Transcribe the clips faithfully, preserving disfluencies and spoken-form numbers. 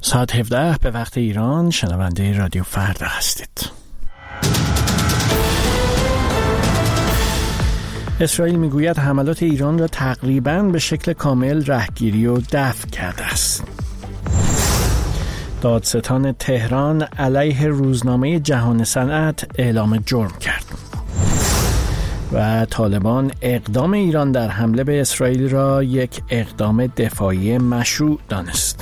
ساعت هفده به وقت ایران، شنونده رادیو فردا هستید. اسرائیل میگوید حملات ایران را تقریباً به شکل کامل رهگیری و دفع کرده است. دادستان تهران علیه روزنامه جهان صنعت اعلام جرم کرد. و طالبان اقدام ایران در حمله به اسرائیل را یک اقدام دفاعی مشروع دانست.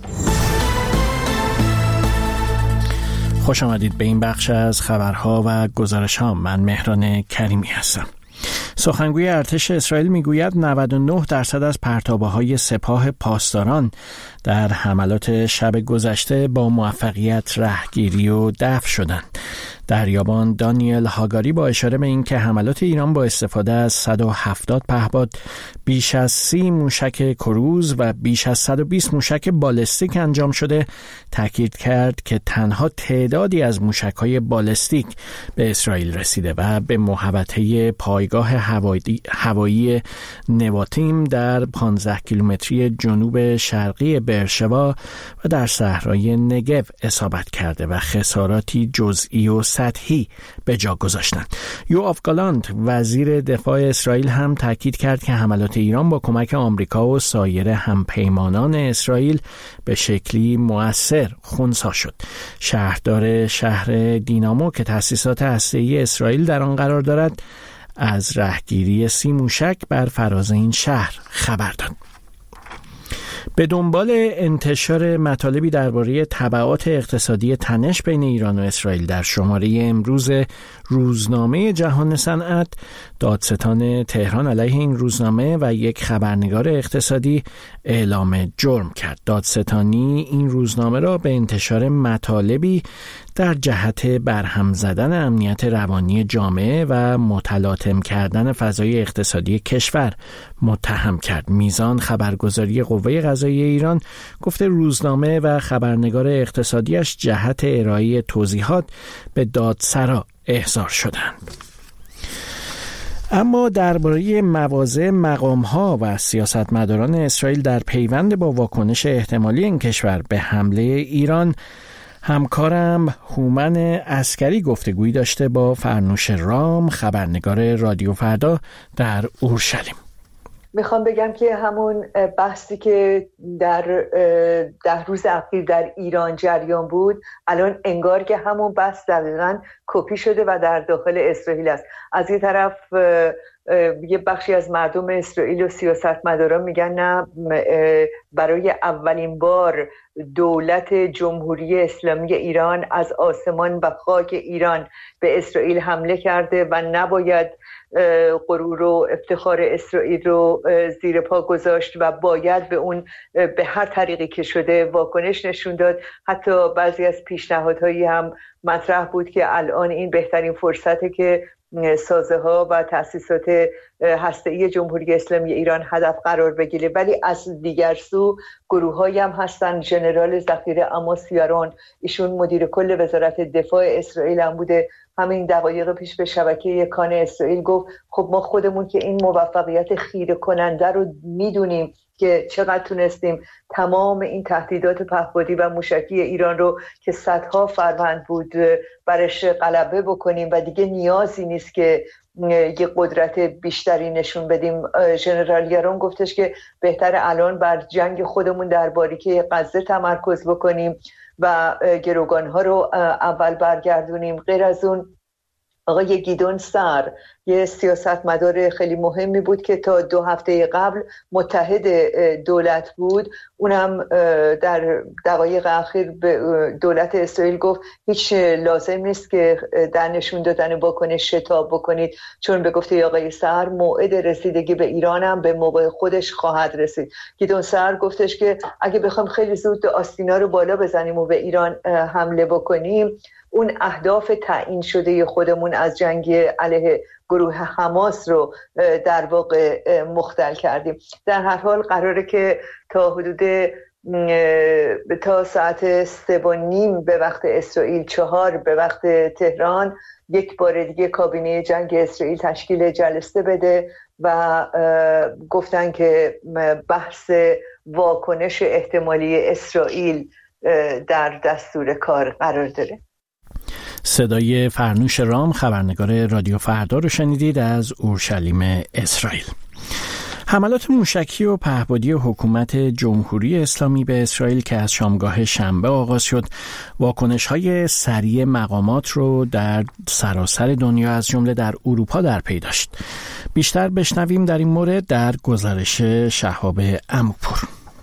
خوش آمدید به این بخش از خبرها و گزارش‌ها. من مهران کریمی هستم. سخنگوی ارتش اسرائیل میگوید نود و نه درصد از پرتابه‌های سپاه پاسداران در حملات شب گذشته با موفقیت رهگیری و دفع شدند. دریابان دانیل هاگاری با اشاره به اینکه حملات ایران با استفاده از صد و هفتاد پهپاد، بیش از سی موشک کروز و بیش از صد و بیست موشک بالستیک انجام شده، تاکید کرد که تنها تعدادی از موشک‌های بالستیک به اسرائیل رسیده و به محوطه پایگاه هوایی, هوایی نواتیم در پانزده کیلومتری جنوب شرقی برشوا و در صحرای نگو اصابت کرده و خساراتی جزئی و سطحی به جا گذاشتند. یوآف گالانت وزیر دفاع اسرائیل هم تاکید کرد که حملات ایران با کمک آمریکا و سایر همپیمانان اسرائیل به شکلی مؤثر خنثی شد. شهردار شهر دینامو که تأسیسات هسته‌ای اسرائیل در آن قرار دارد، از رهگیری سی موشک بر فراز این شهر خبر داد. به دنبال انتشار مطالبی درباره تبعات اقتصادی تنش بین ایران و اسرائیل در شماره امروز روزنامه جهان صنعت، دادستان تهران علیه این روزنامه و یک خبرنگار اقتصادی اعلام جرم کرد. دادستانی این روزنامه را به انتشار مطالبی در جهت برهم زدن امنیت روانی جامعه و متلاطم کردن فضای اقتصادی کشور متهم کرد. میزان خبرگزاری قوه قضاییه ایران گفته روزنامه و خبرنگار اقتصادیش جهت ارائه توضیحات به دادسرا احضار شدند. اما درباره مواضع مقام‌ها و سیاستمداران اسرائیل در پیوند با واکنش احتمالی این کشور به حمله ایران، همکارم هومن عسکری گفتگویی داشته با فرنوش رام، خبرنگار رادیو فردا در اورشلیم. میخوام بگم که همون بحثی که در ده روز اخیر در ایران جریان بود، الان انگار که همون بحث دقیقاً کپی شده و در داخل اسرائیل است. از این طرف یه بخشی از مردم اسرائیل و سیاستمداران میگن نه، برای اولین بار دولت جمهوری اسلامی ایران از آسمان و خاک ایران به اسرائیل حمله کرده و نباید غرور و افتخار اسرائیل رو زیر پا گذاشت و باید به اون به هر طریقی که شده واکنش نشون داد. حتی بعضی از پیشنهادهایی هم مطرح بود که الان این بهترین فرصته که سازه ها و تأسیسات هسته‌ای جمهوری اسلامی ایران هدف قرار بگیره. ولی از دیگر سو گروه هایی هم هستن. ژنرال ذخیره عماس یارون، ایشون مدیر کل وزارت دفاع اسرائیل هم بوده، همین دقایق پیش به شبکه کان اسرائیل گفت خب ما خودمون که این موفقیت خیره کننده رو میدونیم که چقدر تونستیم تمام این تهدیدات پهپادی و موشکی ایران رو که صدها فروند بود برش غلبه بکنیم و دیگه نیازی نیست که یه قدرت بیشتری نشون بدیم. ژنرال یارون گفتش که بهتر الان بر جنگ خودمون در باریکه غزه تمرکز بکنیم و گروگانها رو اول برگردونیم. غیر از اون آقای گیدون سار یه سیاستمدار خیلی مهمی بود که تا دو هفته قبل متحد دولت بود. اونم در دقایق اخیر به دولت اسرائیل گفت هیچ لازم نیست که در نشون دادن واکنش شتاب بکنید، چون به گفته آقای سار موعد رسیدگی به ایران هم به موقع خودش خواهد رسید. گیدون سار گفتش که اگه بخوام خیلی زود آستینا رو بالا بزنیم و به ایران حمله بکنیم، اون اهداف تعیین شده خودمون از جنگ علیه گروه حماس رو در واقع مختل کردیم. در هر حال قراره که تا حدود تا ساعت سه و نیم به وقت اسرائیل، چهار به وقت تهران، یک بار دیگه کابینه جنگ اسرائیل تشکیل جلسه بده و گفتن که بحث واکنش احتمالی اسرائیل در دستور کار قرار داره. صدای فرنوش رام، خبرنگار رادیو فردا رو شنیدید از اورشلیم اسرائیل. حملات موشکی و پهپادی حکومت جمهوری اسلامی به اسرائیل که از شامگاه شنبه آغاز شد، واکنش‌های سریع مقامات رو در سراسر دنیا از جمله در اروپا در پی داشت. بیشتر بشنویم در این مورد در گزارش شهاب عموپور.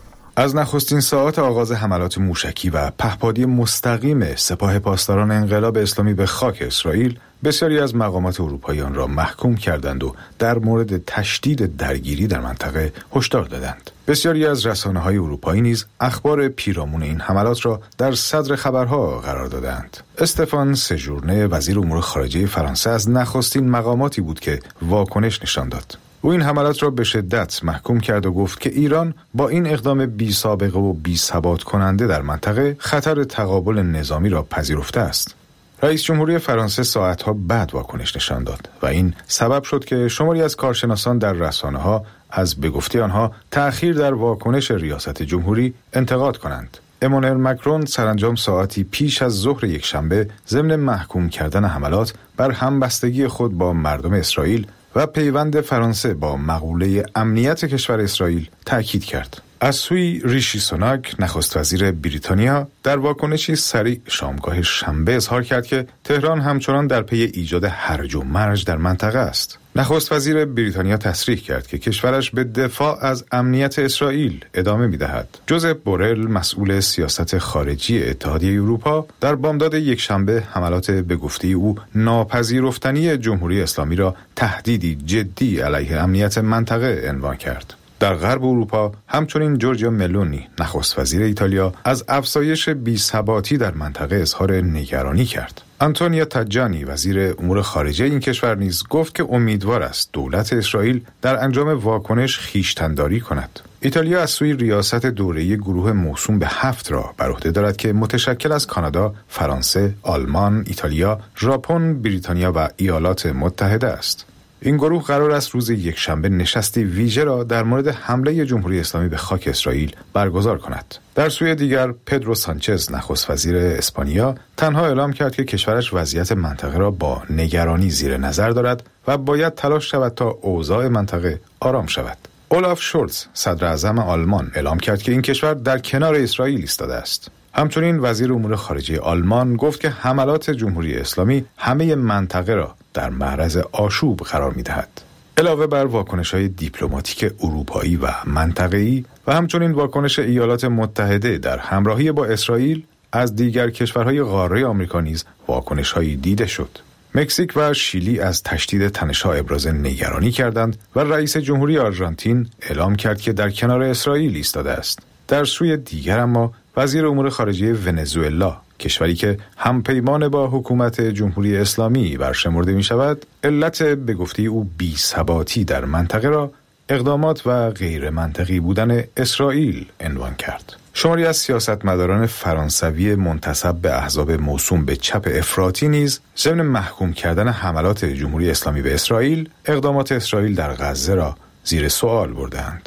از نخستین ساعات آغاز حملات موشکی و پهپادی مستقیم سپاه پاسداران انقلاب اسلامی به خاک اسرائیل، بسیاری از مقامات اروپایی آن را محکوم کردند و در مورد تشدید درگیری در منطقه هشدار دادند. بسیاری از رسانه‌های اروپایی نیز اخبار پیرامون این حملات را در صدر خبرها قرار دادند. استفان سژورنه، وزیر امور خارجه فرانسه، از نخستین مقاماتی بود که واکنش نشان داد. او این حملات را به شدت محکوم کرد و گفت که ایران با این اقدام بی سابقه و بی ثبات کننده در منطقه خطر تقابل نظامی را پذیرفته است. رئیس جمهوری فرانسه ساعتها بعد واکنش نشان داد و این سبب شد که شماری از کارشناسان در رسانه‌ها از به گفته آنها تأخیر در واکنش ریاست جمهوری انتقاد کنند. امانوئل مکرون سرانجام ساعتی پیش از ظهر یکشنبه ضمن محکوم کردن حملات بر همبستگی خود با مردم اسرائیل و پیوند فرانسه با مقوله امنیت کشور اسرائیل تأکید کرد. از سوی ریشی سوناک، نخست وزیر بریتانیا، در واکنشی سریع شامگاه شنبه اظهار کرد که تهران همچنان در پی ایجاد هرج و مرج در منطقه است. نخست وزیر بریتانیا تصریح کرد که کشورش به دفاع از امنیت اسرائیل ادامه می‌دهد. جوزپ بورل، مسئول سیاست خارجی اتحادیه اروپا، در بامداد یکشنبه حملات به گفته او ناپذیرفتنی جمهوری اسلامی را تهدیدی جدی علیه امنیت منطقه عنوان کرد. در غرب اروپا همچنین جورجیا ملونی، نخست وزیر ایتالیا، از افزایش بی‌ثباتی در منطقه اظهار نگرانی کرد. آنتونیو تاجانی، وزیر امور خارجه این کشور، نیز گفت که امیدوار است دولت اسرائیل در انجام واکنش خویشتن‌داری کند. ایتالیا از سوی ریاست دوره‌ای گروه موسوم به هفت را بر عهده دارد که متشکل از کانادا، فرانسه، آلمان، ایتالیا، ژاپن، بریتانیا و ایالات متحده است. این گروه قرار است روز یکشنبه نشستی ویژه را در مورد حمله جمهوری اسلامی به خاک اسرائیل برگزار کند. در سوی دیگر، پدرو سانچز، نخست وزیر اسپانیا، تنها اعلام کرد که کشورش وضعیت منطقه را با نگرانی زیر نظر دارد و باید تلاش شود تا اوضاع منطقه آرام شود. اولاف شولز، صدر اعظم آلمان، اعلام کرد که این کشور در کنار اسرائیل ایستاده است. همچنین وزیر امور خارجه آلمان گفت که حملات جمهوری اسلامی همه منطقه را در معرض آشوب قرار می‌دهد. علاوه بر واکنش‌های دیپلماتیک اروپایی و منطقه‌ای و همچنین واکنش ایالات متحده در همراهی با اسرائیل، از دیگر کشورهای قاره آمریکا نیز واکنش‌هایی دیده شد. مکزیک و شیلی از تشدید تنش‌ها ابراز نگرانی کردند و رئیس جمهوری آرژانتین اعلام کرد که در کنار اسرائیل ایستاده است. در سوی دیگر اما وزیر امور خارجه ونزوئلا، کشوری که همپیمان با حکومت جمهوری اسلامی برشمرده می شود، علت به گفته او بی‌ثباتی در منطقه را اقدامات و غیر منطقی بودن اسرائیل عنوان کرد. شماری از سیاستمداران فرانسوی منتسب به احزاب موسوم به چپ افراطی نیز ضمن محکوم کردن حملات جمهوری اسلامی به اسرائیل، اقدامات اسرائیل در غزه را زیر سوال بردند.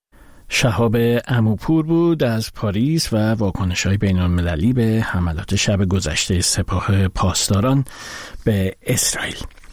شهاب عموپور بود از پاریس و واکنش‌های بین‌المللی به حملات شب گذشته سپاه پاسداران به اسرائیل.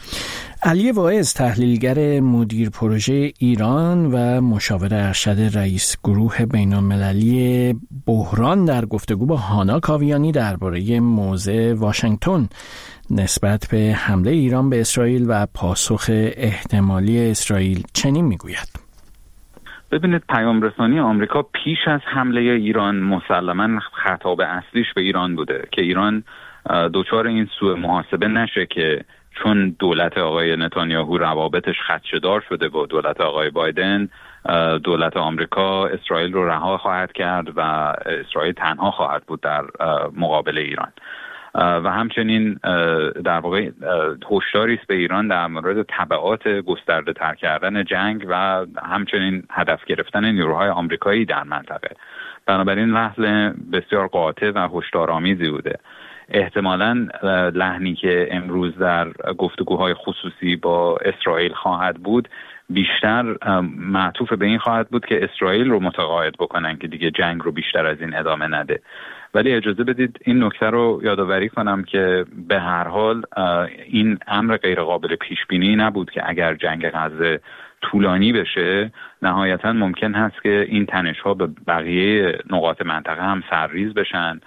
علی واعظ، تحلیلگر مدیر پروژه ایران و مشاور ارشد رئیس گروه بین‌المللی بحران، در گفتگو با هانا کاویانی درباره موضع واشنگتن نسبت به حمله ایران به اسرائیل و پاسخ احتمالی اسرائیل چنین میگوید: ببینید، پیام رسانی آمریکا پیش از حمله ایران مسلماً خطاب اصلیش به ایران بوده که ایران دچار این سوء محاسبه نشه که چون دولت آقای نتانیاهو روابطش خدشه‌دار شده با دولت آقای بایدن، دولت آمریکا اسرائیل رو رها خواهد کرد و اسرائیل تنها خواهد بود در مقابل ایران. و همچنین در واقع هشداری است به ایران در مورد تبعات گسترده تر کردن جنگ و همچنین هدف گرفتن نیروهای آمریکایی در منطقه. بنابراین لحن بسیار قاطع و هشدارآمیزی بوده. احتمالاً لحنی که امروز در گفتگوهای خصوصی با اسرائیل خواهد بود بیشتر معطوف به این خواهد بود که اسرائیل رو متقاعد بکنن که دیگه جنگ رو بیشتر از این ادامه نده. ولی اجازه بدید این نکته رو یادآوری کنم که به هر حال این امر غیر قابل پیش بینی نبود که اگر جنگ غزه طولانی بشه نهایتا ممکن هست که این تنش‌ها به بقیه نقاط منطقه هم سرریز بشن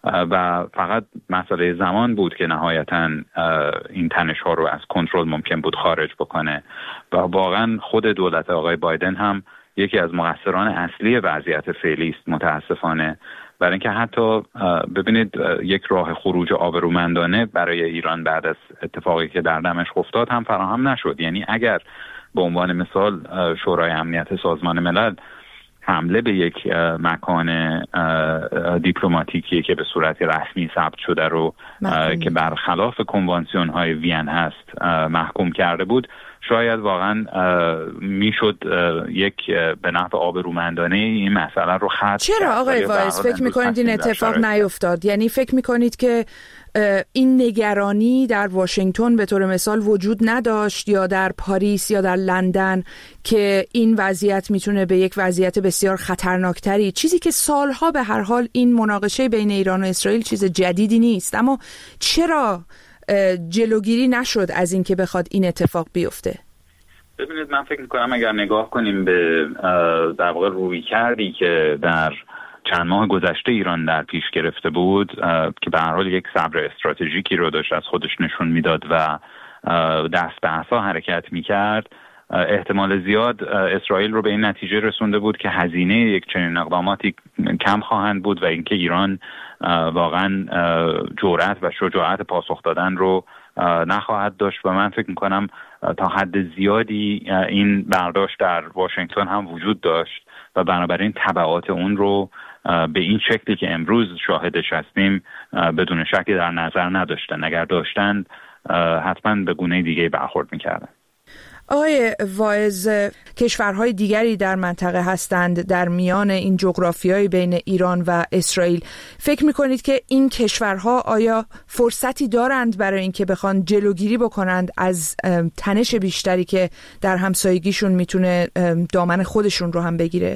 و فقط مسئله زمان بود که نهایتا این تنش‌ها رو از کنترل ممکن بود خارج بکنه و واقعا خود دولت آقای بایدن هم یکی از مقصران اصلی وضعیت فعلی است متاسفانه، برای اینکه حتی ببینید یک راه خروج آبرومندانه برای ایران بعد از اتفاقی که در دمشق افتاد هم فراهم نشد. یعنی اگر به عنوان مثال شورای امنیت سازمان ملل حمله به یک مکان دیپلماتیکی که به صورت رسمی ثبت شده رو محکوم. که برخلاف کنوانسیون های وین هست محکوم کرده بود، شاید واقعا میشد یک به نفع آبرومندانه این مسئله رو ختم. چرا آقای وایس فکر میکنید این اتفاق نیفتاد؟ یعنی فکر میکنید که این نگرانی در واشنگتن به طور مثال وجود نداشت یا در پاریس یا در لندن که این وضعیت میتونه به یک وضعیت بسیار خطرناکتری، چیزی که سالها به هر حال این مناقشه بین ایران و اسرائیل چیز جدیدی نیست، اما چرا جلوگیری نشد از این که بخواد این اتفاق بیفته؟ ببینید من فکر میکنم اگر نگاه کنیم به در واقع روی کردی که در چند ماه گذشته ایران در پیش گرفته بود که به هر حال یک صبر استراتژیکی رو داشت از خودش نشون میداد و دست به عصا حرکت میکرد، احتمال زیاد اسرائیل رو به این نتیجه رسونده بود که هزینه یک چنین اقداماتی کم خواهند بود و اینکه ایران واقعا جرأت و شجاعت پاسخ دادن رو نخواهد داشت و من فکر میکنم تا حد زیادی این برداشت در واشنگتن هم وجود داشت و بنابراین تبعات اون رو به این شکلی که امروز شاهدش هستیم بدون شکی در نظر نداشتن. اگر داشتن حتما به گونه دیگه برخورد میکردن. آقای واعظ، کشورهای دیگری در منطقه هستند در میان این جغرافیای بین ایران و اسرائیل. فکر میکنید که این کشورها آیا فرصتی دارند برای اینکه بخوان جلوگیری بکنند از تنش بیشتری که در همسایگیشون میتونه دامن خودشون رو هم بگیره؟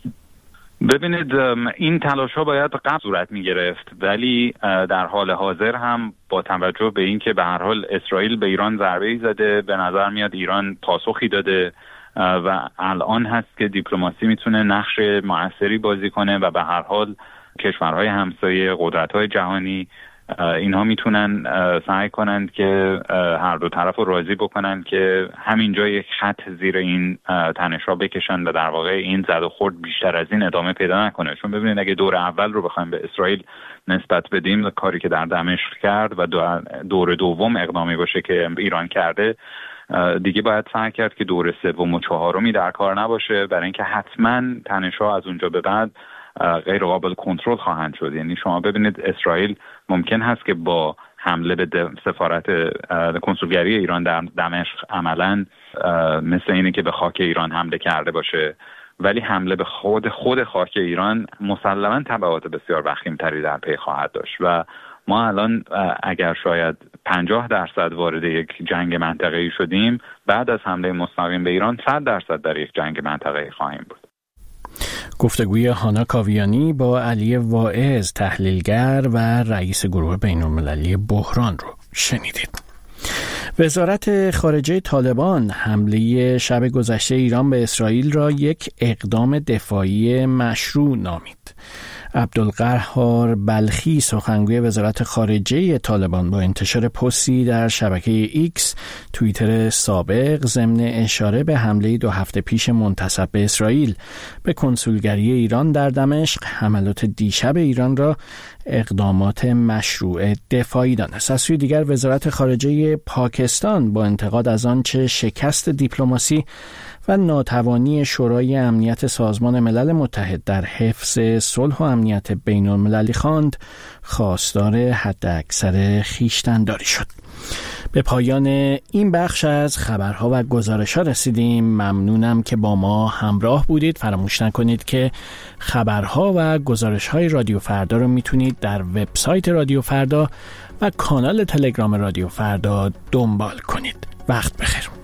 ببینید این تلاش ها باید قبل صورت می گرفت، ولی در حال حاضر هم با توجه به این که به هر حال اسرائیل به ایران ضربه‌ای زده، به نظر میاد ایران پاسخی داده و الان هست که دیپلماسی میتونه نقش موثری بازی کنه و به هر حال کشورهای همسایه، قدرت‌های جهانی اینها میتونن سعی کنند که هر دو طرف رو راضی بکنن که همینجا یک خط زیر این تنش‌ها بکشن و در واقع این زد و خورد بیشتر از این ادامه پیدا نکنه. چون ببینید اگه دور اول رو بخوایم به اسرائیل نسبت بدیم، کاری که در دمشق کرد و دور دوم اقدامی باشه که ایران کرده، دیگه باید سعی کرد که دور سوم و چهارمی در کار نباشه، برای اینکه حتما تنش‌ها از اونجا به بعد غیر قابل کنترل خواهند شد. یعنی شما ببینید اسرائیل ممکن هست که با حمله به سفارت کنسولگری ایران در دمشق عملاً مثل اینه که به خاک ایران حمله کرده باشه، ولی حمله به خود خود خاک ایران مسلماً تبعات بسیار وخیم‌تری در پی خواهد داشت و ما الان اگر شاید پنجاه درصد وارد یک جنگ منطقه‌ای شدیم، بعد از حمله مستقیم به ایران صد درصد در یک جنگ منطقه‌ای خواهیم بود. گفتگوی هانا کاویانی با علی واعظ، تحلیلگر و رئیس گروه بین‌المللی بحران رو شنیدید. وزارت خارجه طالبان حمله شب گذشته ایران به اسرائیل را یک اقدام دفاعی مشروع نامید. عبدالقهار بلخی، سخنگوی وزارت خارجه طالبان، با انتشار پستی در شبکه ایکس توییتر سابق ضمن اشاره به حمله دو هفته پیش منتسب به اسرائیل به کنسولگری ایران در دمشق، حملات دیشب ایران را اقدامات مشروع دفاعی دانست. از سوی دیگر وزارت خارجه پاکستان با انتقاد از آنچه شکست دیپلماسی و ناتوانی شورای امنیت سازمان ملل متحد در حفظ صلح و امنیت بین المللی خواند، خواستار حداکثر خویشتن‌داری شد. به پایان این بخش از خبرها و گزارش‌ها رسیدیم. ممنونم که با ما همراه بودید. فراموش نکنید که خبرها و گزارش‌های رادیو فردا رو میتونید در وبسایت رادیو فردا و کانال تلگرام رادیو فردا دنبال کنید. وقت بخیر.